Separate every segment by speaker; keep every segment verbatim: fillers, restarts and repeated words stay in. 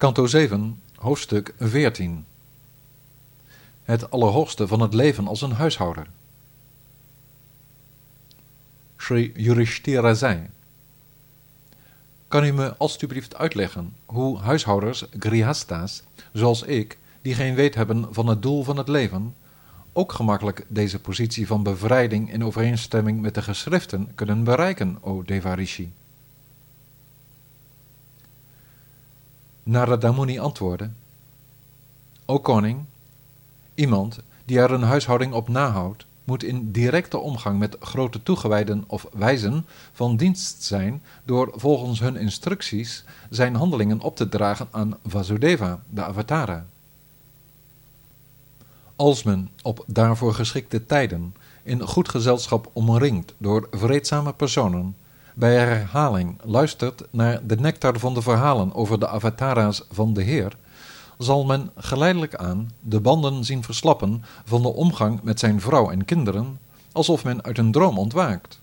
Speaker 1: Kanto zeven, hoofdstuk veertien. Het allerhoogste van het leven als een huishouder. Sri Yudhishthira zei: Kan u me alstublieft uitleggen hoe huishouders, grihastas, zoals ik, die geen weet hebben van het doel van het leven, ook gemakkelijk deze positie van bevrijding in overeenstemming met de geschriften kunnen bereiken, o Devarishi? Narada Muni antwoordde: O koning, iemand die er een huishouding op nahoudt, moet in directe omgang met grote toegewijden of wijzen van dienst zijn door volgens hun instructies zijn handelingen op te dragen aan Vasudeva, de avatara. Als men op daarvoor geschikte tijden in goed gezelschap omringd door vreedzame personen bij herhaling luistert naar de nectar van de verhalen over de avatara's van de Heer, zal men geleidelijk aan de banden zien verslappen van de omgang met zijn vrouw en kinderen, alsof men uit een droom ontwaakt.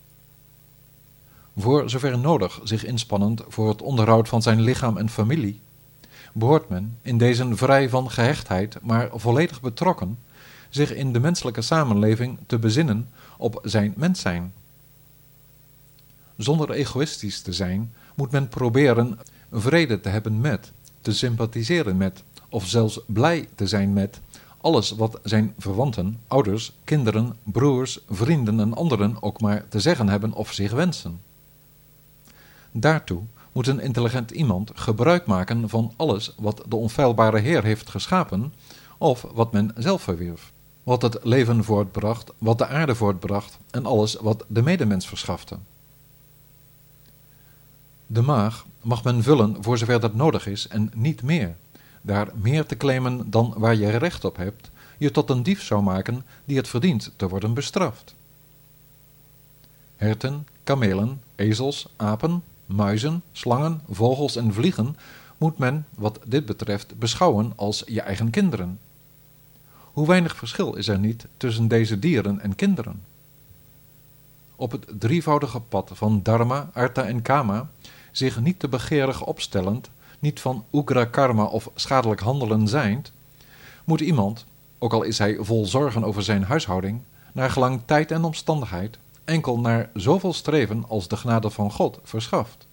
Speaker 1: Voor zover nodig zich inspannend voor het onderhoud van zijn lichaam en familie, behoort men, in deze vrij van gehechtheid, maar volledig betrokken, zich in de menselijke samenleving te bezinnen op zijn mens zijn. Zonder egoïstisch te zijn, moet men proberen vrede te hebben met, te sympathiseren met, of zelfs blij te zijn met alles wat zijn verwanten, ouders, kinderen, broers, vrienden en anderen ook maar te zeggen hebben of zich wensen. Daartoe moet een intelligent iemand gebruik maken van alles wat de onfeilbare Heer heeft geschapen, of wat men zelf verwierf, wat het leven voortbracht, wat de aarde voortbracht en alles wat de medemens verschafte. De maag mag men vullen voor zover dat nodig is en niet meer. Daar meer te claimen dan waar je recht op hebt, je tot een dief zou maken die het verdient te worden bestraft. Herten, kamelen, ezels, apen, muizen, slangen, vogels en vliegen moet men, wat dit betreft, beschouwen als je eigen kinderen. Hoe weinig verschil is er niet tussen deze dieren en kinderen? Op het drievoudige pad van dharma, artha en kama, zich niet te begeerig opstellend, niet van ugra karma of schadelijk handelen zijnd, moet iemand, ook al is hij vol zorgen over zijn huishouding, naar gelang tijd en omstandigheid, enkel naar zoveel streven als de genade van God verschaft.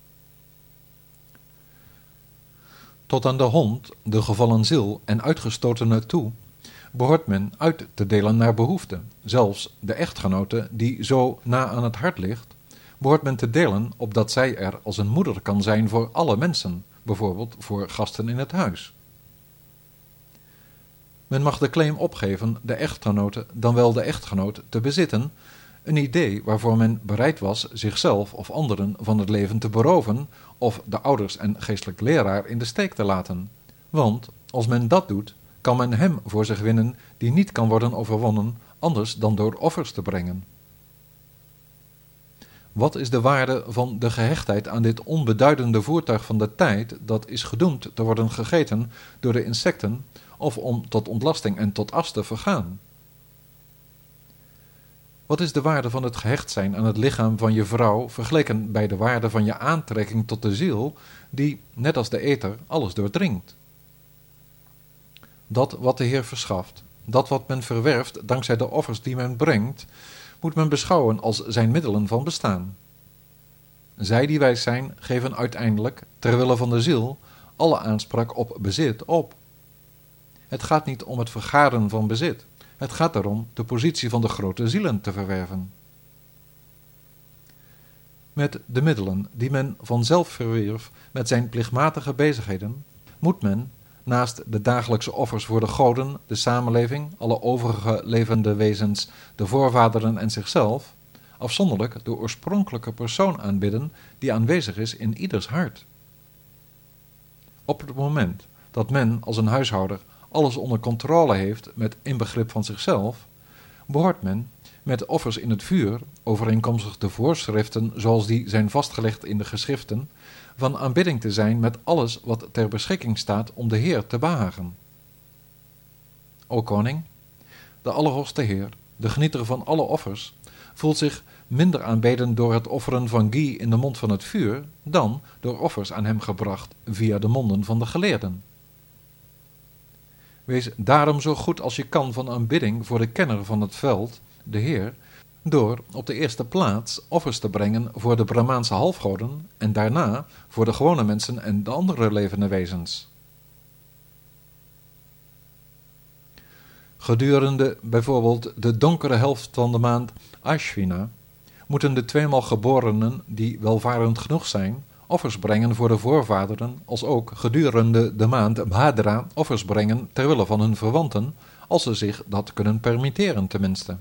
Speaker 1: Tot aan de hond, de gevallen ziel en uitgestotene toe, behoort men uit te delen naar behoefte. Zelfs de echtgenote die zo na aan het hart ligt, behoort men te delen opdat zij er als een moeder kan zijn voor alle mensen, bijvoorbeeld voor gasten in het huis. Men mag de claim opgeven de echtgenote, dan wel de echtgenoot, te bezitten, een idee waarvoor men bereid was zichzelf of anderen van het leven te beroven of de ouders en geestelijk leraar in de steek te laten. Want als men dat doet, kan men hem voor zich winnen die niet kan worden overwonnen anders dan door offers te brengen. Wat is de waarde van de gehechtheid aan dit onbeduidende voertuig van de tijd dat is gedoemd te worden gegeten door de insecten of om tot ontlasting en tot as te vergaan? Wat is de waarde van het gehecht zijn aan het lichaam van je vrouw vergeleken bij de waarde van je aantrekking tot de ziel die, net als de ether, alles doordringt? Dat wat de Heer verschaft, dat wat men verwerft dankzij de offers die men brengt, moet men beschouwen als zijn middelen van bestaan. Zij die wijs zijn, geven uiteindelijk, terwille van de ziel, alle aanspraak op bezit op. Het gaat niet om het vergaren van bezit. Het gaat erom de positie van de grote zielen te verwerven. Met de middelen die men vanzelf verwierf met zijn plichtmatige bezigheden, moet men, naast de dagelijkse offers voor de goden, de samenleving, alle overige levende wezens, de voorvaderen en zichzelf, afzonderlijk de oorspronkelijke persoon aanbidden die aanwezig is in ieders hart. Op het moment dat men als een huishouder alles onder controle heeft met inbegrip van zichzelf, behoort men met offers in het vuur, overeenkomstig de voorschriften zoals die zijn vastgelegd in de geschriften, van aanbidding te zijn met alles wat ter beschikking staat om de Heer te behagen. O koning, de Allerhoogste Heer, de genieter van alle offers, voelt zich minder aanbeden door het offeren van ghee in de mond van het vuur, dan door offers aan hem gebracht via de monden van de geleerden. Wees daarom zo goed als je kan van aanbidding voor de kenner van het veld, de Heer, door op de eerste plaats offers te brengen voor de Brahmaanse halfgoden en daarna voor de gewone mensen en de andere levende wezens. Gedurende bijvoorbeeld de donkere helft van de maand Ashvina moeten de tweemaal geborenen die welvarend genoeg zijn offers brengen voor de voorvaderen, als ook gedurende de maand Bhadra offers brengen terwille van hun verwanten, als ze zich dat kunnen permitteren tenminste.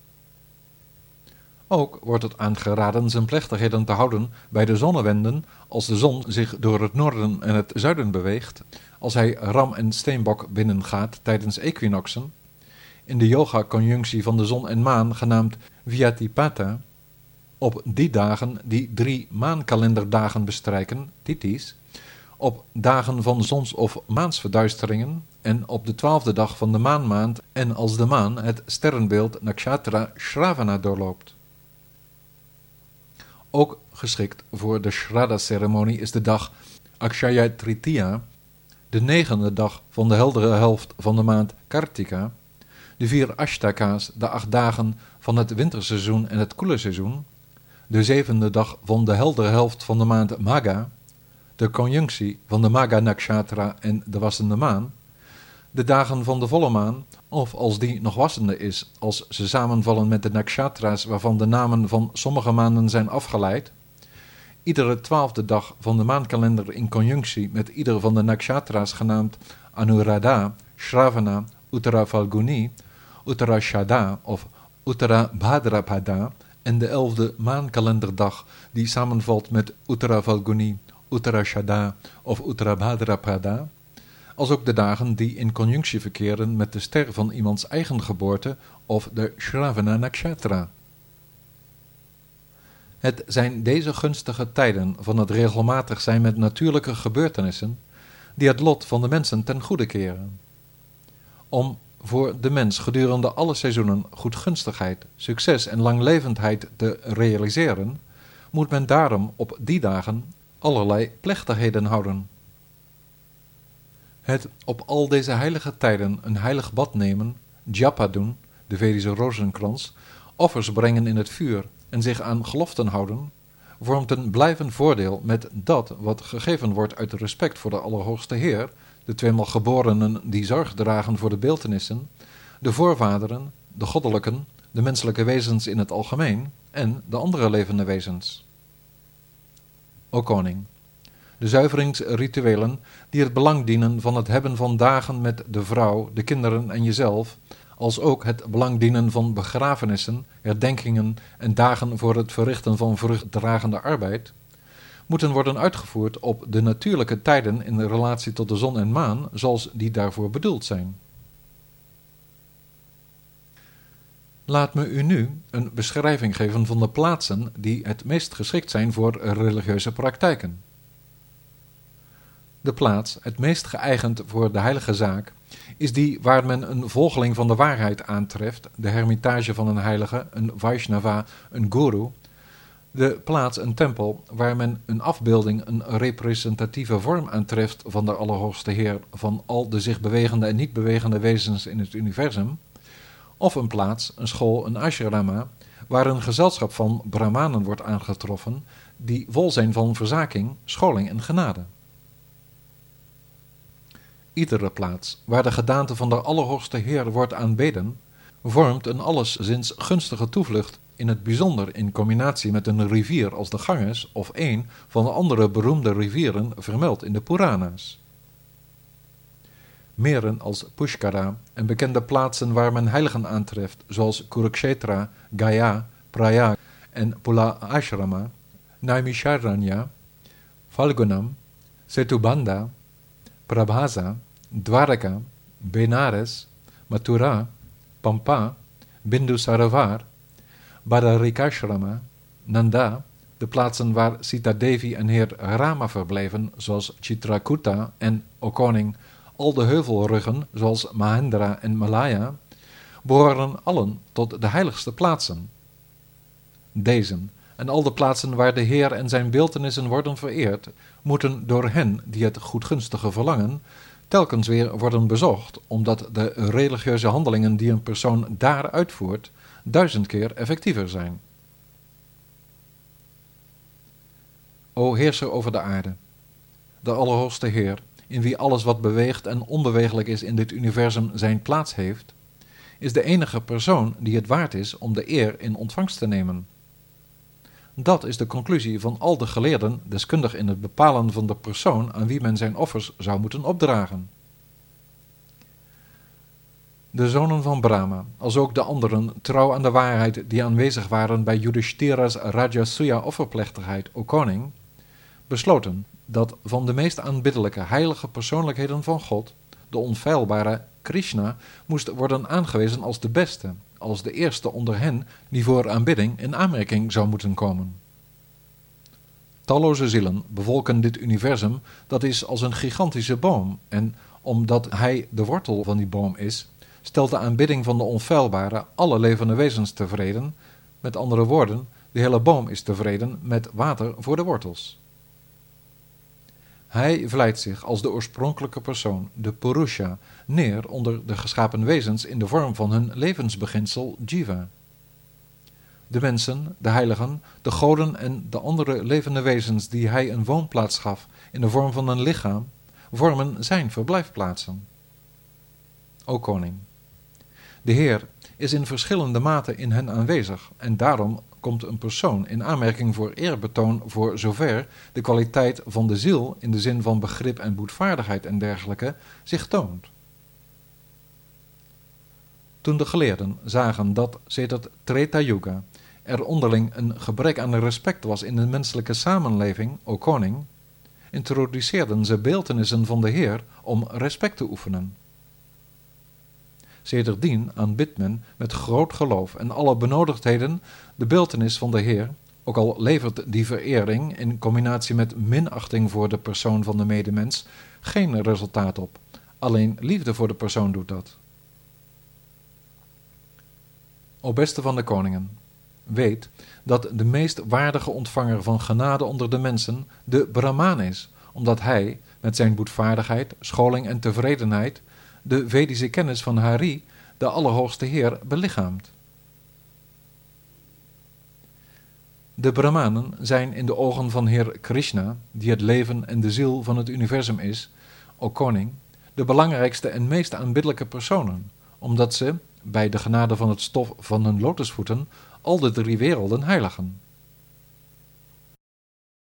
Speaker 1: Ook wordt het aangeraden zijn plechtigheden te houden bij de zonnewenden als de zon zich door het noorden en het zuiden beweegt, als hij ram en steenbok binnengaat tijdens equinoxen, in de yoga-conjunctie van de zon en maan genaamd Vyatipata, op die dagen die drie maankalenderdagen bestrijken, tithis, op dagen van zons- of maansverduisteringen en op de twaalfde dag van de maanmaand en als de maan het sterrenbeeld nakshatra Shravana doorloopt. Ook geschikt voor de Shraddha-ceremonie is de dag Akshaya Tritiya, de negende dag van de heldere helft van de maand Kartika, de vier Ashtaka's, de acht dagen van het winterseizoen en het koele seizoen, de zevende dag van de heldere helft van de maand Magha, de conjunctie van de Magha Nakshatra en de wassende maan, de dagen van de volle maan, of als die nog wassende is, als ze samenvallen met de nakshatra's waarvan de namen van sommige maanden zijn afgeleid, iedere twaalfde dag van de maankalender in conjunctie met ieder van de nakshatra's genaamd Anuradha, Shravana, Uttara Falguni, Uttara Shada of Uttara Bhadrapada en de elfde maankalenderdag die samenvalt met Uttara Falguni, Uttara Shada of Uttara Bhadrapada, als ook de dagen die in conjunctie verkeren met de ster van iemands eigen geboorte of de Shravana Nakshatra. Het zijn deze gunstige tijden van het regelmatig zijn met natuurlijke gebeurtenissen die het lot van de mensen ten goede keren. Om voor de mens gedurende alle seizoenen goedgunstigheid, succes en langlevendheid te realiseren, moet men daarom op die dagen allerlei plechtigheden houden. Het op al deze heilige tijden een heilig bad nemen, japa doen, de Vedische rozenkrans, offers brengen in het vuur en zich aan geloften houden, vormt een blijvend voordeel met dat wat gegeven wordt uit respect voor de Allerhoogste Heer, de tweemaal geborenen die zorg dragen voor de beeltenissen, de voorvaderen, de goddelijken, de menselijke wezens in het algemeen en de andere levende wezens. O koning, de zuiveringsrituelen die het belang dienen van het hebben van dagen met de vrouw, de kinderen en jezelf, als ook het belang dienen van begrafenissen, herdenkingen en dagen voor het verrichten van vruchtdragende arbeid, moeten worden uitgevoerd op de natuurlijke tijden in relatie tot de zon en maan, zoals die daarvoor bedoeld zijn. Laat me u nu een beschrijving geven van de plaatsen die het meest geschikt zijn voor religieuze praktijken. De plaats, het meest geëigend voor de heilige zaak, is die waar men een volgeling van de waarheid aantreft, de hermitage van een heilige, een Vaishnava, een guru, de plaats, een tempel, waar men een afbeelding, een representatieve vorm aantreft van de Allerhoogste Heer, van al de zich bewegende en niet bewegende wezens in het universum, of een plaats, een school, een ashrama, waar een gezelschap van brahmanen wordt aangetroffen, die vol zijn van verzaking, scholing en genade. Iedere plaats waar de gedaante van de Allerhoogste Heer wordt aanbeden, vormt een alleszins gunstige toevlucht, in het bijzonder in combinatie met een rivier als de Ganges of een van de andere beroemde rivieren vermeld in de Purana's. Meren als Pushkara en bekende plaatsen waar men heiligen aantreft, zoals Kurukshetra, Gaya, Prayag en Pula Ashrama, Naimisharanya, Falgunam, Setubandha, Prabhasa, Dwaraka, Benares, Mathura, Pampa, Bindusarovar, Badarikashrama, Nanda, de plaatsen waar Sita Devi en heer Rama verbleven, zoals Chitrakuta en, o koning, al de heuvelruggen, zoals Mahendra en Malaya, behoren allen tot de heiligste plaatsen. Dezen en al de plaatsen waar de Heer en zijn beeltenissen worden vereerd, moeten door hen die het goedgunstige verlangen telkens weer worden bezocht, omdat de religieuze handelingen die een persoon daar uitvoert duizend keer effectiever zijn. O Heerser over de aarde, de Allerhoogste Heer, in wie alles wat beweegt en onbeweeglijk is in dit universum zijn plaats heeft, is de enige persoon die het waard is om de eer in ontvangst te nemen. Dat is de conclusie van al de geleerden, deskundig in het bepalen van de persoon aan wie men zijn offers zou moeten opdragen. De zonen van Brahma, als ook de anderen, trouw aan de waarheid die aanwezig waren bij Yudhishthira's Rajasuya offerplechtigheid, o koning, besloten dat van de meest aanbiddelijke heilige persoonlijkheden van God, de onfeilbare Krishna, moest worden aangewezen als de beste, als de eerste onder hen die voor aanbidding in aanmerking zou moeten komen. Talloze zielen bevolken dit universum, dat is als een gigantische boom, en omdat hij de wortel van die boom is, stelt de aanbidding van de onfeilbare alle levende wezens tevreden. Met andere woorden, de hele boom is tevreden met water voor de wortels. Hij vlijt zich als de oorspronkelijke persoon, de Purusha, neer onder de geschapen wezens in de vorm van hun levensbeginsel Jiva. De mensen, de heiligen, de goden en de andere levende wezens die hij een woonplaats gaf in de vorm van een lichaam, vormen zijn verblijfplaatsen. O koning, de Heer is in verschillende mate in hen aanwezig en daarom komt een persoon in aanmerking voor eerbetoon voor zover de kwaliteit van de ziel in de zin van begrip en boetvaardigheid en dergelijke zich toont. Toen de geleerden zagen dat sedert Treta Yuga er onderling een gebrek aan respect was in de menselijke samenleving, o koning, introduceerden ze beeltenissen van de Heer om respect te oefenen. Sedertdien aanbidt men met groot geloof en alle benodigdheden de beeltenis van de Heer, ook al levert die verering in combinatie met minachting voor de persoon van de medemens geen resultaat op. Alleen liefde voor de persoon doet dat. O beste van de koningen, weet dat de meest waardige ontvanger van genade onder de mensen de Brahmaan is, omdat hij met zijn boetvaardigheid, scholing en tevredenheid de Vedische kennis van Hari, de Allerhoogste Heer, belichaamt. De Brahmanen zijn in de ogen van Heer Krishna, die het leven en de ziel van het universum is, o koning, de belangrijkste en meest aanbiddelijke personen, omdat ze, bij de genade van het stof van hun lotusvoeten, al de drie werelden heiligen.